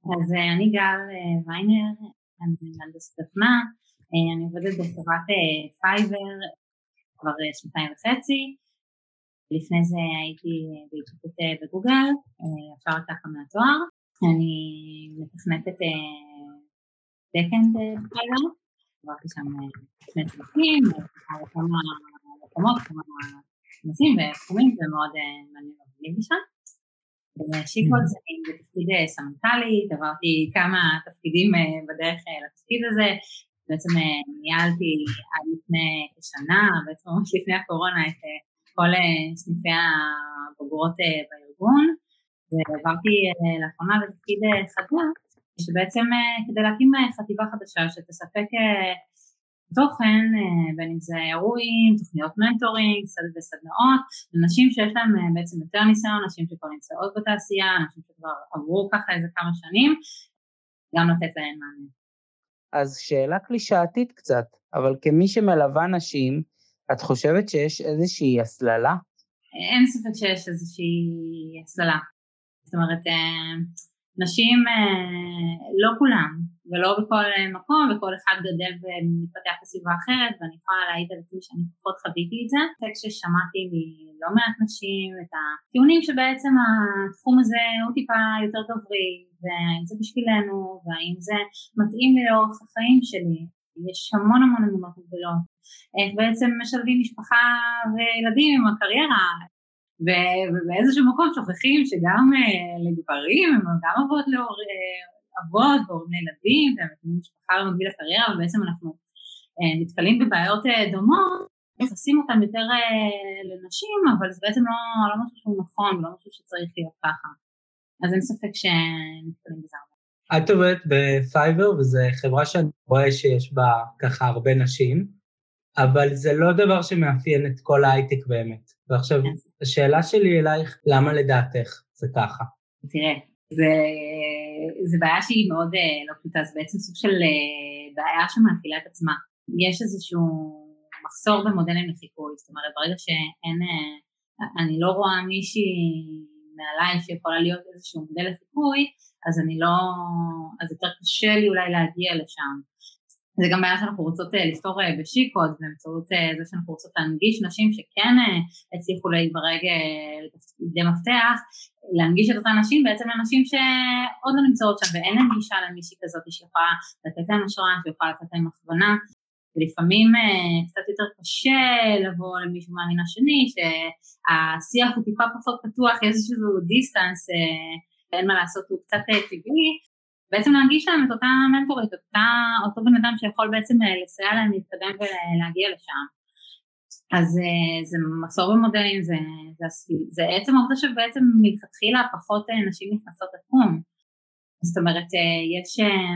אז אני גל ויינר, אני מהנדסת תוכנה, אני עובדת בחברת פייבר כבר 2.5 שנים, לפני זה הייתי בהתמחות בגוגל, אפשר ככה מהתואר, אני מתכנתת backend פייבר, עברתי שם שני צוותים, כמה מקומות, כמה נושאים ותחומים, זה מאוד מעניין עובדים לי שם. בשיקוולד אני בתפקיד סמנכ"לית, עברתי כמה תפקידים בדרך לתפקיד הזה, בעצם ניהלתי עד לפני כשנה, בעצם ממש לפני הקורונה את כל סניפי הבוגרות בארגון, ועברתי לאחרונה בתפקיד חדש, שבעצם כדי להקים חטיבה חדשה שתספק תוכן, בין אם זה אירועים, תוכניות מנטורינג, וסדנאות, לנשים שיש להם בעצם יותר ניסיון, נשים שכבר נמצאות בתעשייה, נשים שכבר עברו ככה איזה כמה שנים, גם לתת להם מענה. אז שאלה קלישאתית קצת, אבל כמי שמלווה נשים, את חושבת שיש איזושהי הסללה? אין ספק שיש איזושהי הסללה. זאת אומרת, נשים, לא כולם, ולא בכל מקום, וכל אחד גדל ומתפתח בסביבה אחרת, ואני יכולה להעיד על עצמי שאני פחות חוויתי את זה. כששמעתי מלא מעט נשים את הטיעונים שבעצם התחום הזה הוא טיפה יותר גברי, והאם זה בשבילנו, והאם זה מתאים לי לאורך החיים שלי. יש המון מוגבלות. איך בעצם משלבים משפחה וילדים עם הקריירה, ובאיזשהו מקום שוכחים שגם לגברים, הם גם אבות והורים לילדים, והם מתאים משפחה במקביל לקריירה, ובעצם אנחנו נתקלים בבעיות דומות, עושים אותם יותר לנשים, אבל זה בעצם לא משהו שהוא נכון, ולא משהו שצריך להיות ככה. אז אין ספק שנתקלים בזה הרבה. את עובדת בפייבר, וזו חברה שאני רואה שיש בה ככה הרבה נשים, אבל זה לא דבר שמאפיין את כל ההייטק באמת. ועכשיו, השאלה שלי אלייך, למה לדעתך זה ככה? תראה, זה בעיה שהיא מאוד לא פשוטה, זה בעצם סוג של בעיה שמאפילה את עצמה. יש איזשהו מחסור במודלים לחיקוי, זאת אומרת, ברגע שאין, אני לא רואה מישהי מעליי שיכולה להיות איזשהו מודל לחיקוי, אז יותר קשה לי אולי להגיע לשם. זה גם בעיה שאנחנו רוצות לפתור בשיקוולד, באמצעות זה שאנחנו רוצות להנגיש נשים שכן הצליחו להתברג לתפקידי מפתח, להנגיש את אותן נשים בעצם לנשים שעוד לא נמצאות שם, ואין להם גישה למישהי כזאת שיכולה לתת להם השראה, שיכולה לתת להם הכוונה, ולפעמים קצת יותר קשה לבוא למישהו מהמין השני, שהשיח הוא טיפה פחות פתוח, יש איזשהו דיסטנס, אין מה לעשות, הוא קצת טבעי, בעצם להנגיש להם את אותה מנטורית, אותו בן אדם שיכול בעצם לסייע להם להתקדם ולהגיע לשם. אז זה מחסור במודלים, זה עצם העובדה שבעצם מלכתחילה פחות נשים נכנסות לתחום. זאת אומרת, יש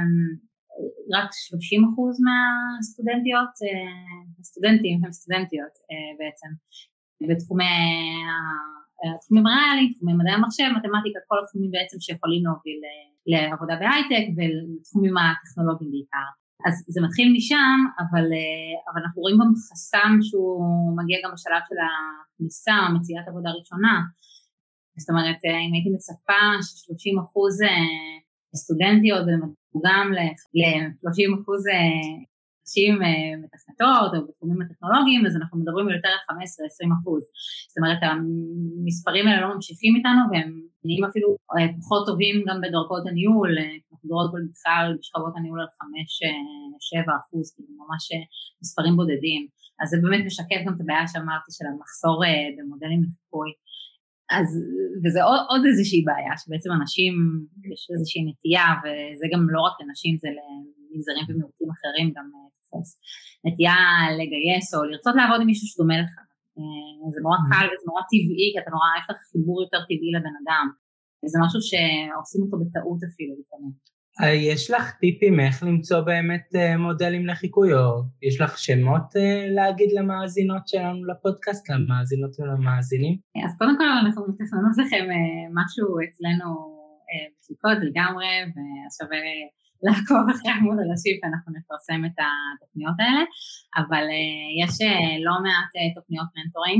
רק 30% מהסטודנטיות, הסטודנטים הם סטודנטיות בעצם, בתחומים ריאליים, תחומים מדעי המחשב, מתמטיקה, כל התחומים בעצם שיכולים להוביל לעבודה בהייטק ולתחומים הטכנולוגיים בעיקר. אז זה מתחיל משם, אבל אנחנו רואים גם חסם שהוא מגיע גם בשלב של הכניסה, מציאת עבודה ראשונה. זאת אומרת, אם הייתי מצפה ש30% סטודנטיות וגם ל30% נשים מתכנתות או בתחומים הטכנולוגיים, אז אנחנו מדברים על יותר 15-20%. זאת אומרת, המספרים האלה לא ממשיכים איתנו, והם נהיים אפילו פחות טובים גם בדרגות הניהול, אנחנו מדברות בכלל בשכבות הניהול על 5-7%, כאילו ממש מספרים בודדים. אז זה באמת משקף גם את הבעיה שאמרתי של המחסור במודלים לחיקוי. אז, וזה עוד איזושהי בעיה, שבעצם אנשים, יש איזושהי נטייה, וזה גם לא רק לנשים, זה למגזרים ומיעוטים אחרים גם תופס. נטייה לגייס או לרצות לעבוד עם מישהו שדומה לך. זה נורא קל וזה נורא טבעי, כי אתה נורא, יש לך חיבור יותר טבעי לבן אדם. וזה משהו שעושים אותו בטעות אפילו לפעמים. יש לך טיפים איך למצוא באמת מודלים לחיקוי, או יש לך שמות להגיד למאזינות שלנו לפודקאסט, למאזינות ולמאזינים? אז קודם כל אנחנו מתכננות לכם משהו אצלנו בשיקוולד לגמרי, ועכשיו לעקוב אחרי עמוד הראשי ואנחנו נפרסם את התוכניות האלה, אבל יש לא מעט תוכניות מנטורינג,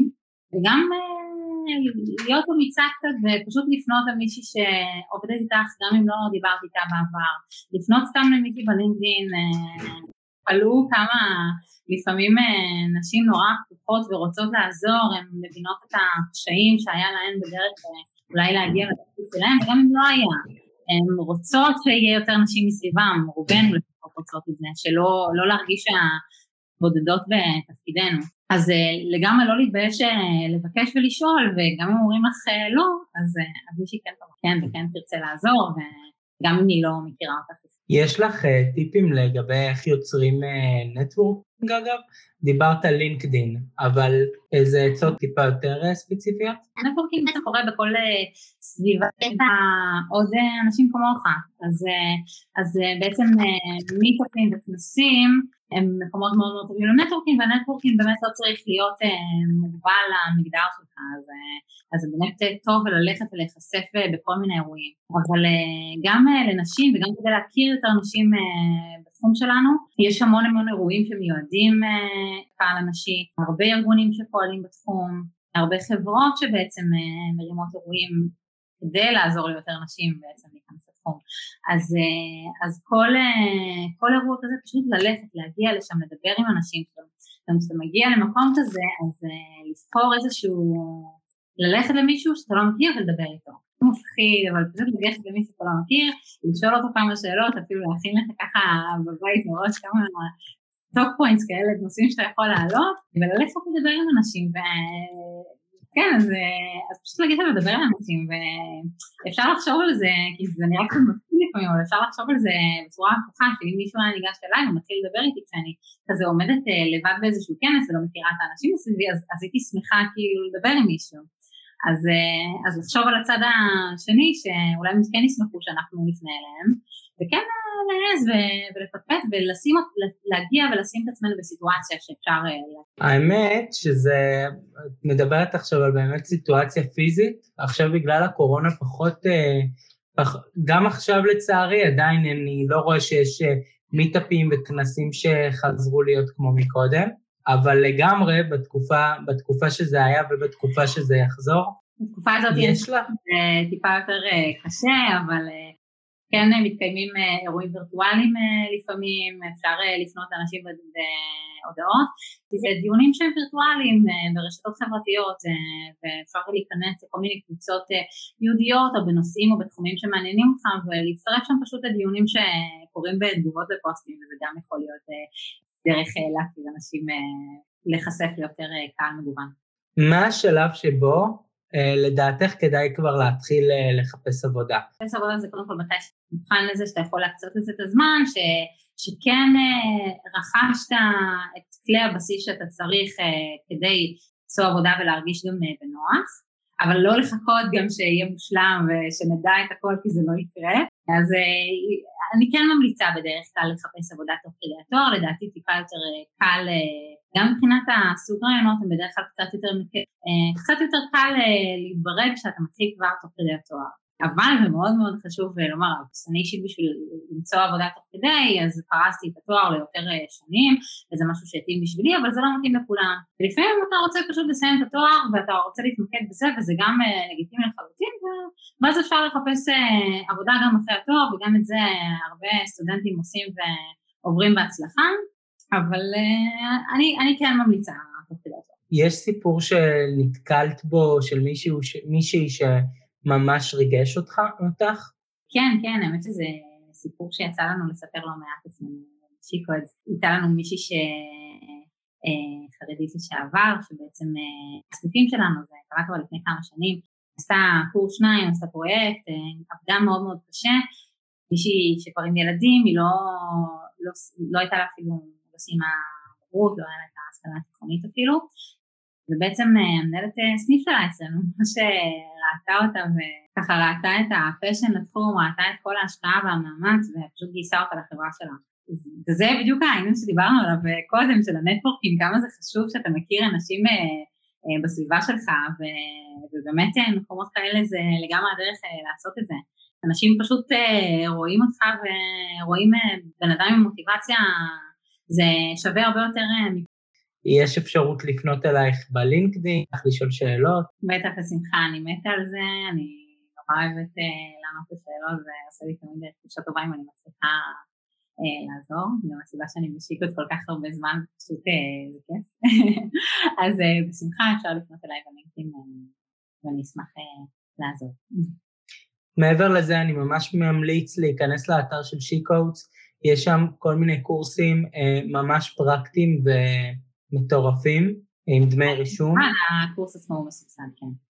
וגם להיות אמיצה קצת ופשוט לפנות למישהי שעובדת איתך, גם אם לא דיברתי איתה בעבר, לפנות סתם למישהי בלינקדין, עלו כמה לפעמים נשים נורא פתוחות ורוצות לעזור, הן מבינות את הקשיים שהיה להן בדרך אולי להגיע לתפקיד שלהן, וגם אם לא היה, הן רוצות שיהיה יותר נשים מסביבם, רובנו לפחות רוצות את זה, שלא להרגיש שהבודדות בתפקידנו. אז לגמרי לא להתבייש לבקש ולשאול, וגם אם אומרים לך לא, אז מישהי כן וכן תרצה לעזור, וגם אם היא לא מכירה אותך. יש לך טיפים לגבי איך יוצרים נטוורקינג אגב? דיברת על לינקדין, אבל איזה עצות טיפה יותר ספציפיות? נטוורקינג זה קורה בכל סביבת עוד אנשים כמוך, אז בעצם מיטאפים וכנסים, הם מקומות מאוד מאוד טובים לנטוורקינג, והנטוורקינג באמת לא צריך להיות מוגבל למגדר שלך, אז זה באמת טוב ללכת ולהיחשף בכל מיני אירועים, אבל גם לנשים וגם כדי להכיר יותר נשים בתחום שלנו, יש המון אירועים שמיועדים קהל אנשי, הרבה ארגונים שפועלים בתחום, הרבה חברות שבעצם מרימות אירועים כדי לעזור ליותר נשים בעצם להיכנס לתחום. אז כל אירוע כזה פשוט ללכת, להגיע לשם, לדבר עם אנשים, כשאתה מגיע למקום כזה, אז לבחור איזשהו, ללכת למישהו שאתה לא מכיר ולדבר איתו. מפחיד, אבל פשוט לגשת למישהו שאתה לא מכיר, לשאול אותו כמה שאלות, אפילו להכין לך ככה בבית מראש כמה טוק פוינטס כאלה, נושאים שאתה יכול לעלות, וללכת לדבר עם אנשים, כן, אז פשוט לגשת לדבר עם אנשים, ואפשר לחשוב על זה, כי זה נראה קצת מפחיד לפעמים, אבל אפשר לחשוב על זה בצורה הפוכה, שאם מישהו היה ניגש אליי ומתחיל לדבר איתי, כשאני כזה עומדת לבד באיזשהו כנס, ולא מכירה את האנשים מסביבי, אז הייתי שמחה כאילו לדבר עם מישהו. אז לחשוב על הצד השני, שאולי הם כן ישמחו שאנחנו נפנה אליהם, וכן להעז ולפטפט ולהגיע ולשים את עצמנו בסיטואציה שאפשר... האמת שזה, את מדברת עכשיו על באמת סיטואציה פיזית, עכשיו בגלל הקורונה פחות, גם עכשיו לצערי עדיין אני לא רואה שיש מיטאפים וכנסים שחזרו להיות כמו מקודם, אבל לגמרי בתקופה שזה היה ובתקופה שזה יחזור. בתקופה הזאת יש לה טיפה יותר קשה, אבל כן מתקיימים אירועים וירטואליים לפעמים, אפשר לפנות לאנשים בהודעות, זה דיונים שהם וירטואליים ברשתות חברתיות, ואפשר להיכנס לכל מיני קבוצות יהודיות או בנושאים או בתחומים שמעניינים אותם, ולהצטרף שם פשוט לדיונים שקורים בתגובות לפוסטים, וזה גם יכול להיות דרך להכיר אנשים לחשף ליותר קהל מגוון. מה השלב שבו לדעתך כדאי כבר להתחיל לחפש עבודה? לחפש עבודה זה קודם כל מתי שמוכן לזה, שאתה יכול להקצות לזה את הזמן, שכן רכשת את כלי הבסיס שאתה צריך כדי למצוא עבודה ולהרגיש גם בנוח, אבל לא לחכות גם שיהיה מושלם ושנדע את הכל כי זה לא יקרה. אז אני כן ממליצה בדרך כלל לחפש עבודה תוך כדי התואר, לדעתי טיפה יותר קל, גם מבחינת הסוג רעיונות הם בדרך כלל קצת יותר קל להתברג שאתה מתחיל כבר תוך כדי התואר. אבל זה מאוד מאוד חשוב לומר, אני אישית בשביל למצוא עבודה תוך כדי, אז פרסתי את התואר ליותר שנים, וזה משהו שהתאים בשבילי, אבל זה לא מתאים לכולם. ולפעמים אתה רוצה פשוט לסיים את התואר, ואתה רוצה להתמקד בזה, וזה גם לגיטימי לחלוטין, ואז אפשר לחפש עבודה גם אחרי התואר, וגם את זה הרבה סטודנטים עושים ועוברים בהצלחה, אבל אני כן ממליצה תוך כדי התואר. יש סיפור שנתקלת בו של מישהי ממש ריגש אותך? כן, האמת שזה סיפור שיצא לנו לספר לא מעט עצמנו, שיקו, הייתה לנו מישהי חרדית לשעבר, שבעצם הסניפים שלנו, זה קרה כבר לפני כמה שנים, עשתה קורס 2, עשתה פרויקט, עבדה מאוד מאוד קשה, מישהי שכבר עם ילדים, היא לא הייתה לה אפילו, לא סיימה בגרות, לא היה לה את ההשכלה התיכונית אפילו, ובעצם המנהלת סניף שלה אצלנו, שראתה אותה וככה ראתה את הפשן לתחום, ראתה את כל ההשקעה והמאמץ ופשוט גייסה אותה לחברה שלה. וזה בדיוק העניין שדיברנו עליו קודם של הנטוורקינג, כמה זה חשוב שאתה מכיר אנשים בסביבה שלך, ובאמת מקומות כאלה זה לגמרי הדרך לעשות את זה. אנשים פשוט רואים אותך ורואים בן אדם עם מוטיבציה, זה שווה הרבה יותר יש אפשרות לפנות אלייך בלינקדאין, לשאול שאלות? בטח בשמחה, אני מתה על זה, אני נורא אוהבת לענות את השאלות, זה עושה לי תמיד תחושה טובה אם אני מצליחה לעזור, גם הסיבה שאני בשיקות כל כך הרבה זמן, פשוט זה כיף. אז בשמחה אפשר לפנות אליי בלינקדאין, ואני אשמח לעזור. מעבר לזה אני ממש ממליץ להיכנס לאתר של SheCodes, יש שם כל מיני קורסים ממש פרקטיים ומטורפים, עם דמי רישום. הקורס עצמו הוא מסובסד, כן.